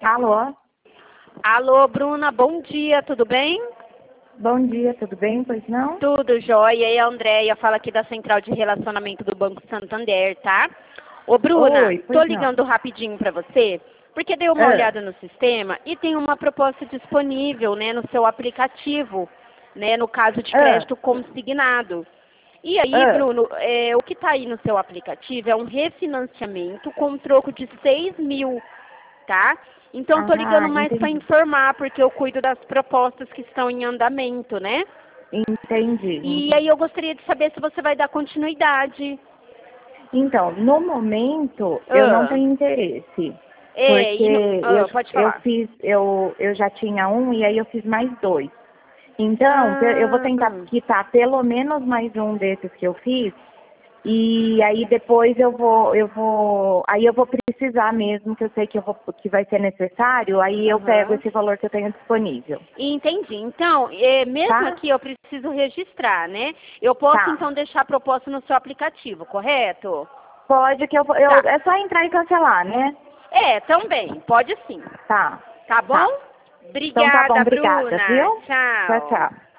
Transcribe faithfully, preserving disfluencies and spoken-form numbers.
Alô? Alô, Bruna, bom dia, tudo bem? Bom dia, tudo bem? Pois não? Tudo jóia. E a Andréia fala aqui da Central de Relacionamento do Banco Santander, tá? Ô, Bruna, Oi, tô pois não. ligando rapidinho pra você, porque dei uma Ah, olhada no sistema e tem uma proposta disponível, né, no seu aplicativo, né, no caso de ah, crédito consignado. E aí, ah. Bruno, é, o que está aí no seu aplicativo é um refinanciamento com troco de seis mil, tá? Então, estou Ah, ligando mais para entendi. informar, porque eu cuido das propostas que estão em andamento, né? Entendi. E aí eu gostaria de saber se você vai dar continuidade. Então, no momento, eu não Ah, tenho interesse. é, Porque e no, eu, ah, pode eu falar. fiz, eu, eu já tinha um e aí eu fiz mais dois. Então, pe- eu vou Ah, tentar quitar pelo menos mais um desses que eu fiz. E aí depois eu vou, eu vou, aí eu vou precisar mesmo, que eu sei que, eu vou, que vai ser necessário, aí eu pego aham. esse valor que eu tenho disponível. Entendi. Então, é, mesmo Tá? aqui eu preciso registrar, né? Eu posso Tá. então deixar a proposta no seu aplicativo, correto? Pode que eu, vou- eu Tá. é só entrar e cancelar, né? É, também, pode sim. Tá. Tá bom? Tá. Então tá bom, Obrigada, obrigada, Bruna. viu? Tchau, Tchau. tchau.